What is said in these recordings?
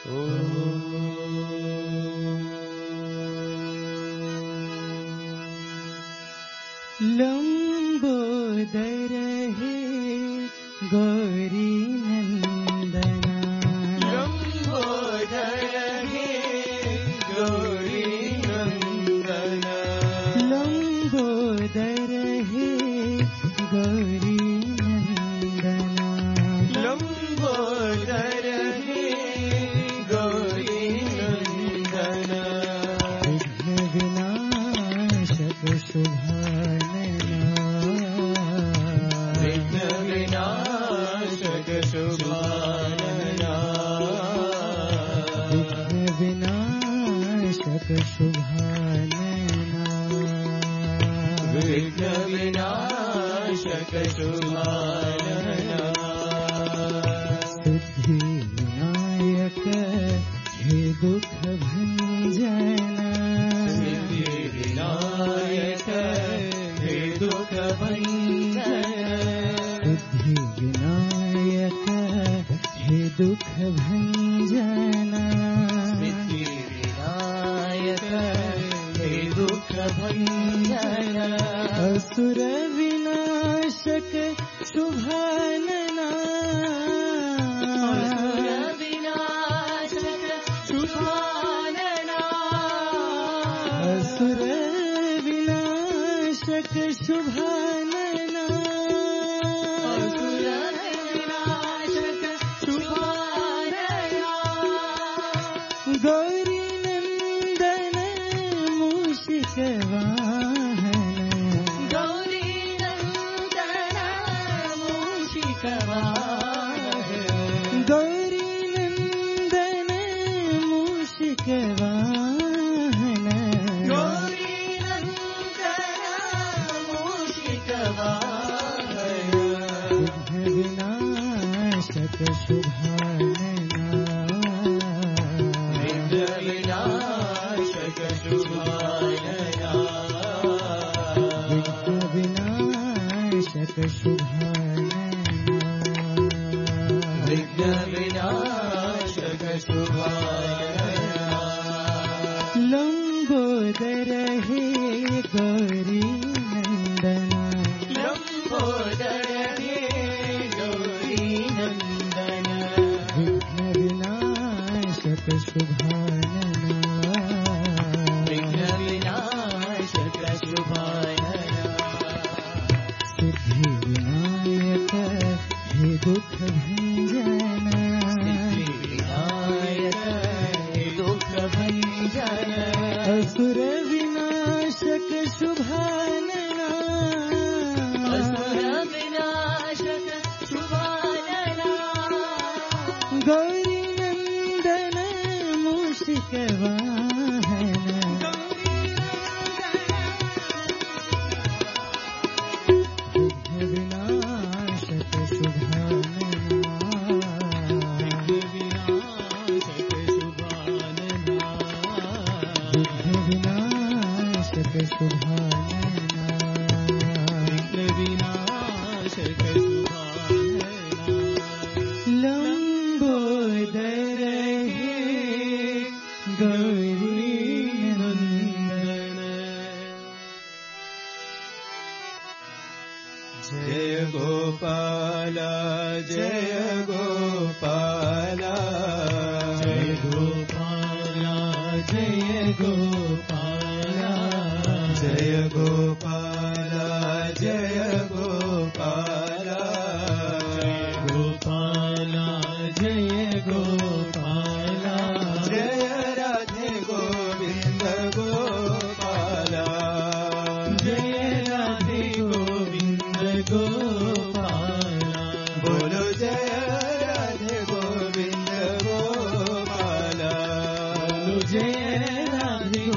लंबोदर हे गौरी नंदना, लंबोदर हे गौरी नंदना, लंबोदर हे गौरी नंदना, लंबोदर हे गौरी नंदना, विघ्न विनाशक शुभानना, विघ्न विनाशक शुभानना, विघ्न विनाशक शुभानना, विघ्न विनाशक शुभानना, सिद्धि विनायक हे दुख भंजना, सिद्धि विनायक हे दुख भंजना, सिद्धि विनायक हे दुख भंजना, सिद्धि विनायक हे दुख भंजना, असुर विनाशक शुभानना, असुर विनाशक शुभानना, असुर विनाशक शुभानना, असुर विनाशक शुभानना, गौरी नंदन मूषिक वाहन, गौरी नंदन मूषिक वाहन, गौरी नंदन मूषिक वाहन, गौरी नंदन मूषिक वाहन, विघ्न विनाशक शुभानना, विघ्न विनाशक शुभानना, विघ्न विनाशक शुभानना, विघ्न विनाशक शुभानना, लंबोदर हे गौरी नंदना, लंबोदर हे गौरी नंदना, विघ्न विनाशक शुभानना, विघ्न विनाशक शुभानना, सिद्धि विनायक हे दुख भंजना, सिद्धि विनायक हे दुख भंजना, असुर विनाशक शुभानना, असुर विनाशक शुभानना, गौरी नंदन मूषिक वाहन, विघ्न विनाशक शुभानना, विनाशक शुभानना, विघ्न विनाशक शुभानना, विनाशक शुभानना, लंबोदर हे गौरी नंदन, जय गोपाल जय गोपाल, जय गोपाल जय गोपाल, जय गोपाल जय गोपाल, गोपाल जय गोपाल, जय राधे गोविंद गोपाल, जय राधे गोविंद गोपाल, बोलो जय राधे गोविंद गोपाल, बोलो जय राधे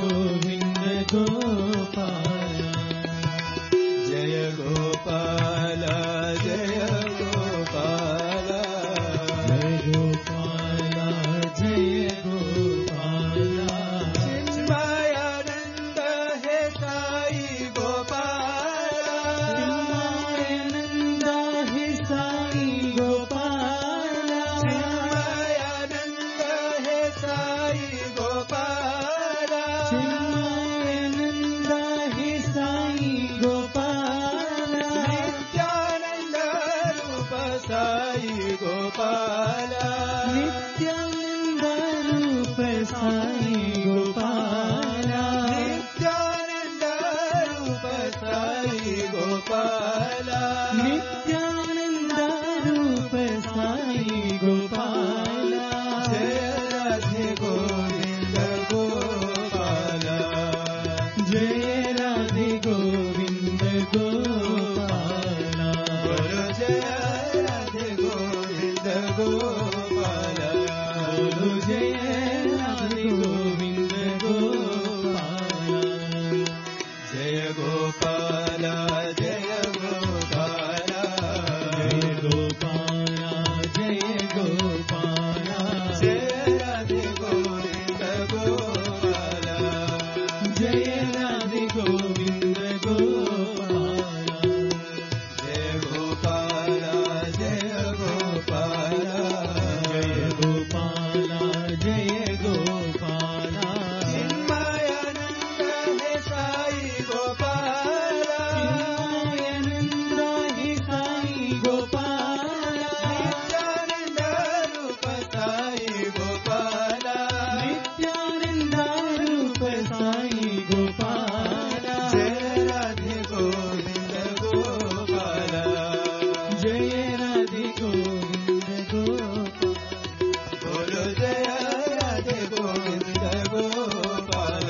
नित्यानंद रूप साई गोपाल जय राधे गोविंद गोपाल जय राधे गोविंद गोपाल बोलो जय राधे गोविंद गोपाल बोलो जय राधे गोविंद गोपाल जय गोपाल जय गोपाल जय गोपाल जय गोपाल जय राधे गोविंद गोपाल जय राधे गोविंद गोपाल जय गोपाल जय गोपाल जय गोपाल जय गोपाल चिन्मयानंद है साई गोपाल चिन्मयानंद हे साई गोपाल नित्यानंद रूप साई गोपाल नित्यानंद रूप साई गोपाल जय राधे गोविंद गोपाल जय राधे गोविंद गोपाल बोलो जय राधे गोविंद गोपाल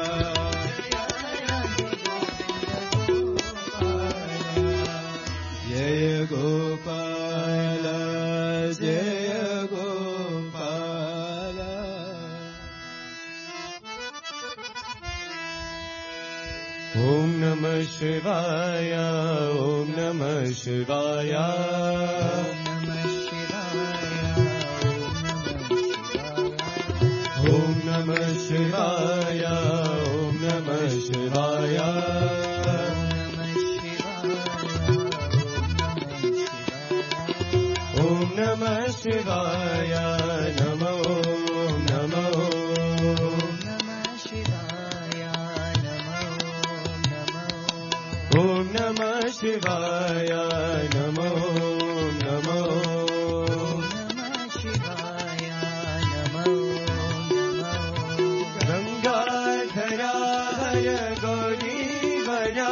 जय गोपाल जय गोपाल ओम नमः शिवाय ओम नमः शिवाय ओम नमः शिवाय ओम नमः शिवाय ओम नमः शिवाय नमो नमो ओम नमः शिवाय नमो नमो गंगाधरा हर गौरी वरा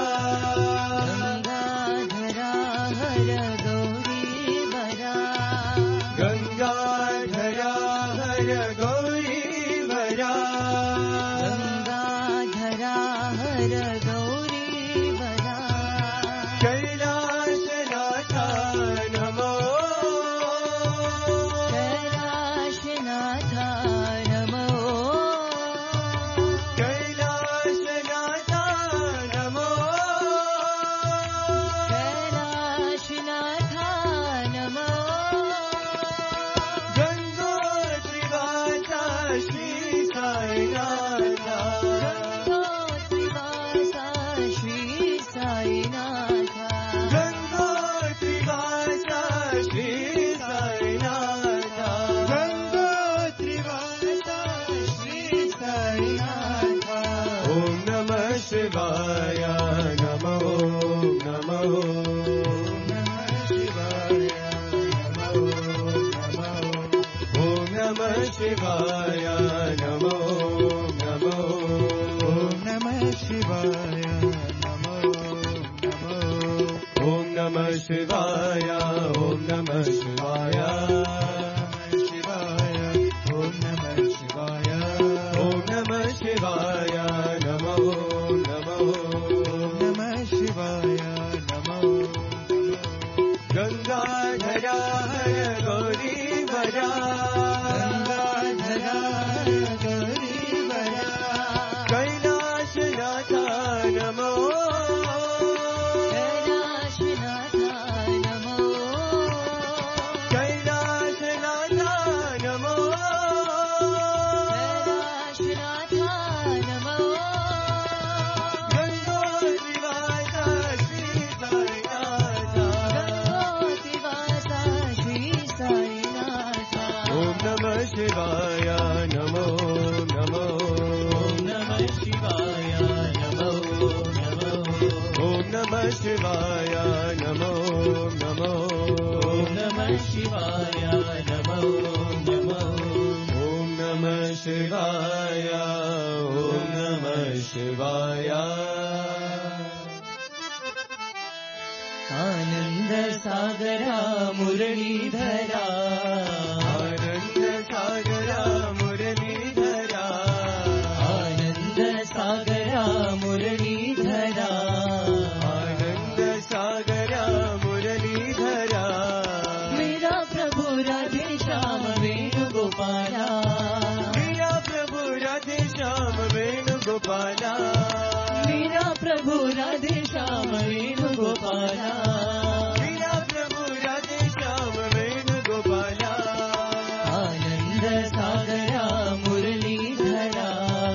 गंगाधरा हर गौरी वरा कैलासनाथ नमो कैलासनाथ नमो गंगोत्रीवासा श्री साईनाथ गंगोत्रीवासा श्री साईनाथ गंगोत्रीवासा श्री साईनाथ ओम नमः शिवाय नमो नमो ओम नमः शिवाय नमो नमो ओम नमः शिवाय नमो नमो ओम नमः शिवाय ओम नमः शिवाय ओम नमः शिवाय ओम नमः शिवाय नमो नमो ओम नमः शिवाय नमो गंगाधरा हर गौरी वरा गंगाधरा हर गौरी वरा कैलासनाथ नमो कैलासनाथ नमो गंगोत्रीवासा श्री साईनाथ ओम नमः शिवाय नमो नमो ओम नमः शिवाय नमो नमो ओम नमः शिवाय नमो नमो ओम नमः शिवाय नमो नमो ओम नमः शिवाय ओम नमः शिवाय आनंद सागरा मुरलीधरा आनंद सागरा मुरलीधरा आनंद सागरा मुरलीधरा आनंद सागरा मुरलीधरा मेरा प्रभु राधे श्याम वेणुगोपाला मेरा प्रभु राधे श्याम वेणुगोपाला मेरा प्रभु राधे श्याम वेणुगोपाला मेरा प्रभु राधे श्याम वेणुगोपाला आनंद सागरा मुरलीधरा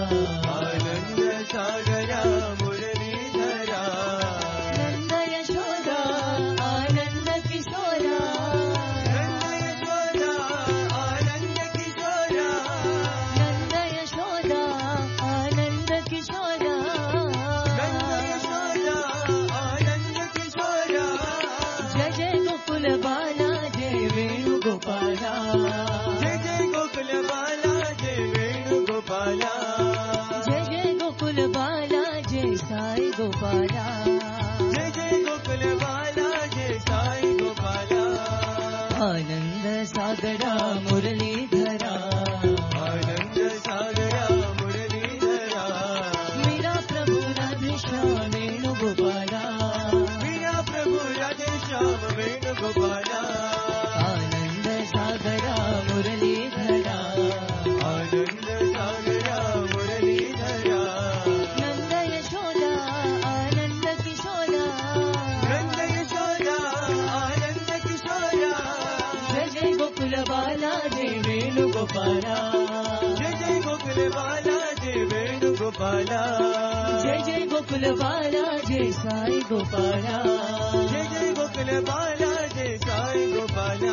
आनंद सागरा मुरलीधरा नंद यशोदा आनंद किशोरा नंद यशोदा आनंद किशोरा नंद यशोदा आनंद किशोरा नंद यशोदा आनंद किशोरा जय जय गोकुल बाला जय वेणुगोपाला जय जय गोकुल बाला जय वेणुगोपाला जय जय गोकुल बाला जय साई गोपाला जय जय गोकुल बाला जय साई गोपाला आनंद सागरा मुरलीधरा आनंद सागरा मुरलीधरा मेरा प्रभु राधे श्याम वेणुगोपाला मेरा प्रभु राधे श्याम वेणुगोपाला आनंद सागरा मुरलीधरा आनंद सागरा मुरलीधरा नंद यशोदा आनंद किशोरा नंद यशोदा आनंद किशोरा जय जय गोकुल बाला जय वेणुगोपाला जय जय गोकुल बाला जय वेणुगोपाला जय जय गोकुल बाला जय साई गोपाला जय जय गोकुल बाला जय साई गोपाला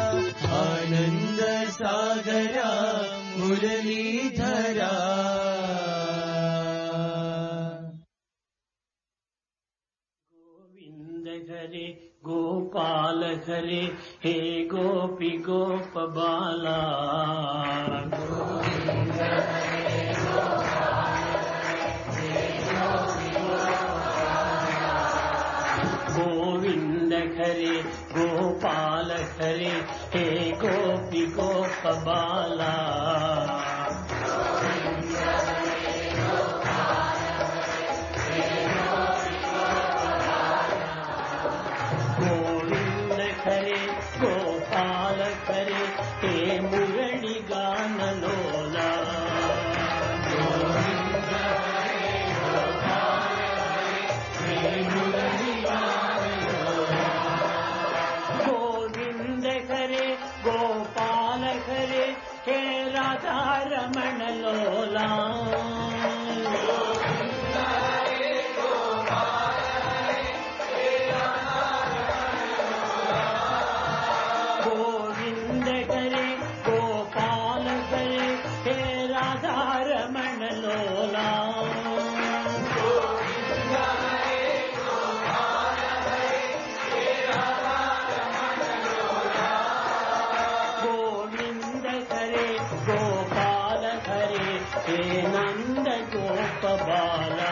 आनंद सागरा मुरलीधरा गोविंद हरे गोपाल हरे हे गोपी गोप बाला गोविंद हरे गोपाल हरे हे गोपी गोप बाला गोविंद हरे गोपाल हरे हे मुरली गान लोला गोविंद हरे गोपाल हरे हे मुरली गान लोला गोविंद हरे गोपाल हरे हे राधा रमण लोला गोविंद हरे गोपाल हरे हे राधा रमण लोला गोविंद हरे गोपाल हरे हे नंद गोप बाला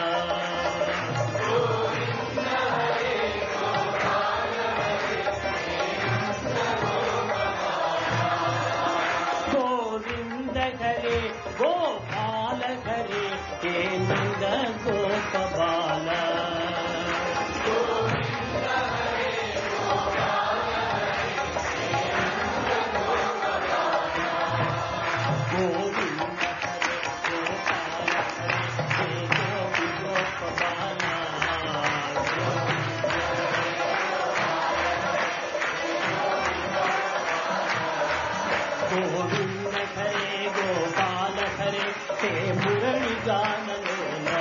गोविंद हरे गोपाल हरे हे नंद गोप बाला गोविंद हरे गोपाल हरे हे गोपी गोप बाला गोविंद हरे गोपाल हरे हे मुरली गान लोला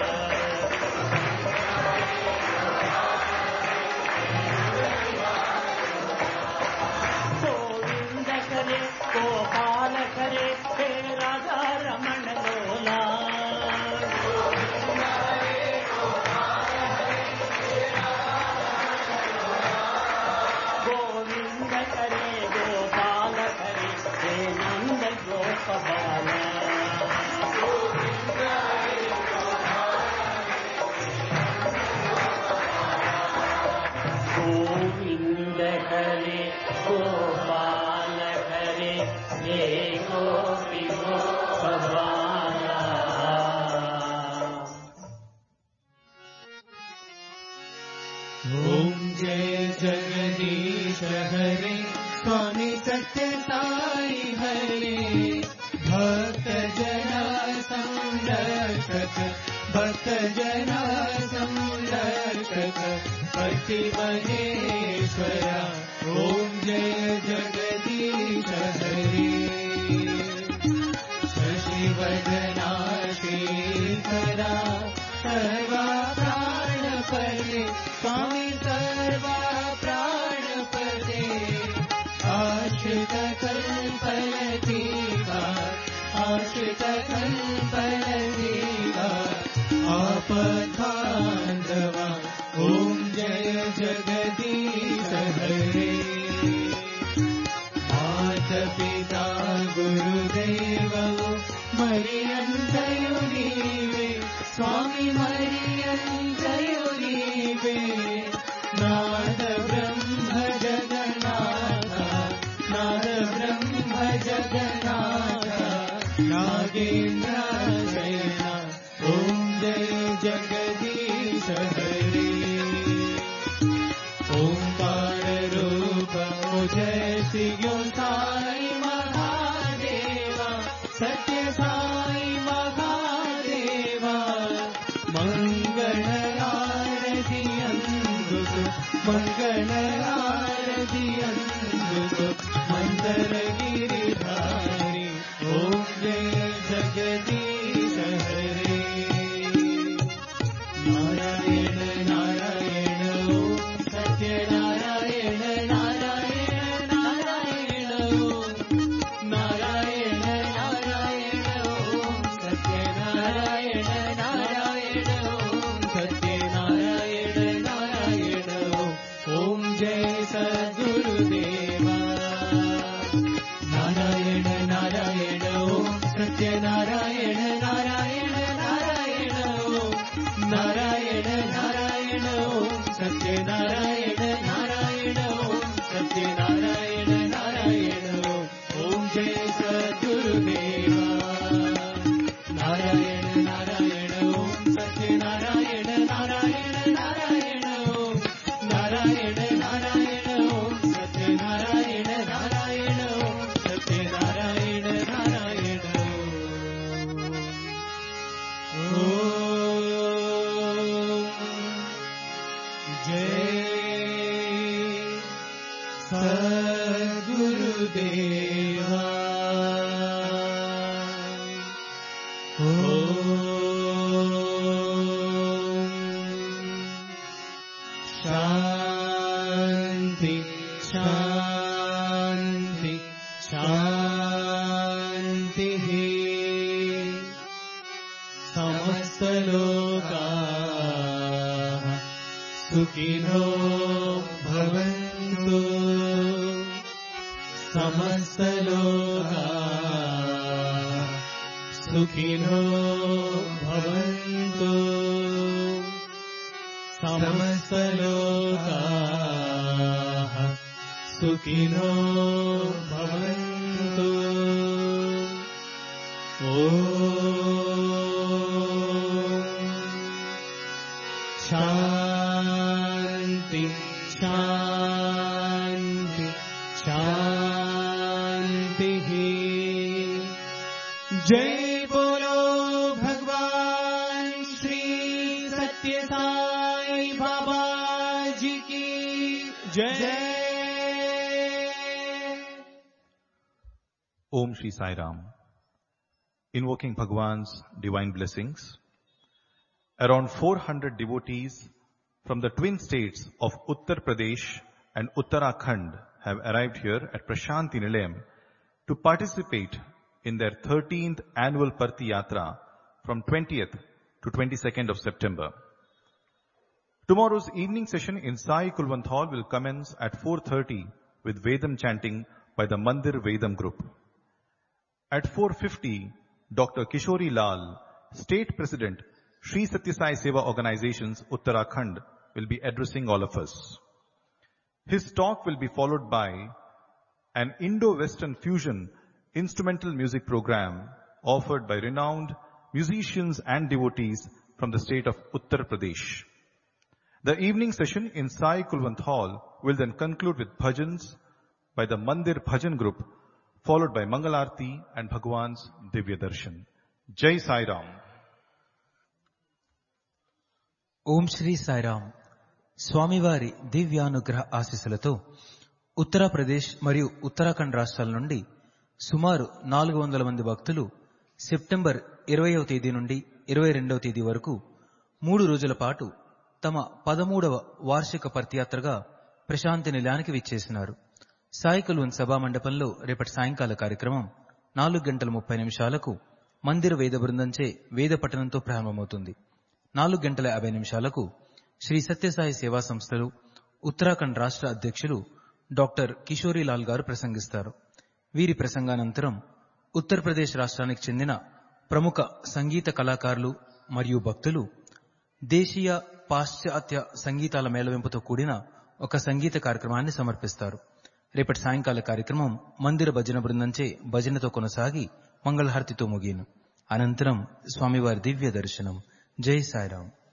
गोविंद हरे गोपाल हरे हे राधा रमण लोला गोविंद हरे गोपाल हरे हे नंद गोप बाला जगदीश हरे स्वामी सत्य साई हरे भक्त जना संरक्षक भक्त जना संरक्षक पति महेश्वरा ओम जय जगदीश हरे शशिवदना श्रीकरा सर्वा प्राणपते स्वामी सर्वा प्राणपते आश्रित कल्पलतीका आश्रित कल्पलतीका आपद्बान्धवा ओम जय जगदीश हरे माता पिता गुरुदेव मरियन्तयो नीवे स्वामी मरियन्तयो नीवे नाद ब्रह्म जगन्नाथ नाद ब्रह्म जगन्नाथ नागेन्द्र शयना ओम जय जगदीश हरे ओंकार रूप जय सियो साई महादेवा सत्य साई महादेवा मंगल आरती अंदुक मंगल आरती अंदुक मंदर गिरिधारी ओम जय जगदीश हरे नारायण नारायण ओम सत्य नारायण नारायण नारायण ओम नारायण नारायण ओम सत्य नारायण नारायण ओम सत्य नारायण नारायण ओम जय सद्गुरुदेवा नारायण नारायण ओम सत्य नारायण नारायण नारायण ओम नारायण नारायण ओम सत्य नारायण नारायण ओम सत्य नारायण नारायण ओम जय सद्गुरुदेवा नारायण नारायण ओम सत्य नारायण नारायण नारायण ओम नारायण नारायण ओम सत्य नारायण नारायण ओम सत्य नारायण नारायण जय सद्गुरुदेवा शांति शांति शांति समस्त लोकाः सुखिनो भवन्तु समस्त लोकाः सुखिनो भवन्तु समस्त लोकाः सुखिनो भवन्तु शांति शांति शांति जय बोलो भगवान श्री सत्य साई बाबा जी की जय। Om Shri Sai Ram. Invoking Bhagwan's divine blessings, around 400 devotees from the twin states of Uttar Pradesh and Uttarakhand have arrived here at Prashanti Nilayam to participate in their 13th annual Parthi Yatra from 20th to 22nd of September. Tomorrow's evening session in Sai Kulwant Hall will commence at 4:30 with Vedam chanting by the Mandir Vedam group. At 4:50, Dr. Kishori Lal, State President, Sri Satya Sai Seva Organizations, Uttarakhand, will be addressing all of us. His talk will be followed by an Indo-Western fusion instrumental music program offered by renowned musicians and devotees from the state of Uttar Pradesh. The evening session in Sai Kulwant Hall will then conclude with bhajans by the Mandir Bhajan group, followed by Mangalarti and Bhagwan's Divya Darshan. Jai Sai Ram. ఓం శ్రీ సాయిరామ్. స్వామివారి దివ్యానుగ్రహ ఆశీస్సులతో ఉత్తరప్రదేశ్ మరియు ఉత్తరాఖండ్ రాష్ట్రాల నుండి సుమారు 400 మంది భక్తులు September 20వ తేదీ నుండి 22వ తేదీ వరకు 3 రోజుల పాటు తమ 13వ వార్షిక పర్తియాత్రగా ప్రశాంతి నిలయానికి విచ్చేసినారు. సాయి కుల్వంత్ సభా మండపంలో రేపటి సాయంకాల కార్యక్రమం 4:30 మందిర వేద బృందంచే వేద పఠనంతో ప్రారంభమవుతుంది. 4:50 శ్రీ సత్యసాయి సేవా సంస్థలు ఉత్తరాఖండ్ రాష్ట్ర అధ్యక్షులు డాక్టర్ కిషోరీలాల్ గారు ప్రసంగిస్తారు. వీరి ప్రసంగానంతరం ఉత్తరప్రదేశ్ రాష్ట్రానికి చెందిన ప్రముఖ సంగీత కళాకారులు మరియు భక్తులు దేశీయ పాశ్చాత్య సంగీతాల మేళవింపుతో కూడిన ఒక సంగీత కార్యక్రమాన్ని సమర్పిస్తారు. రేపటి సాయంకాల కార్యక్రమం మందిర భజన బృందంచే భజనతో కొనసాగి మంగళహారతితో ముగియను. అనంతరం స్వామివారి దివ్య దర్శనం. జై సాయిరాం.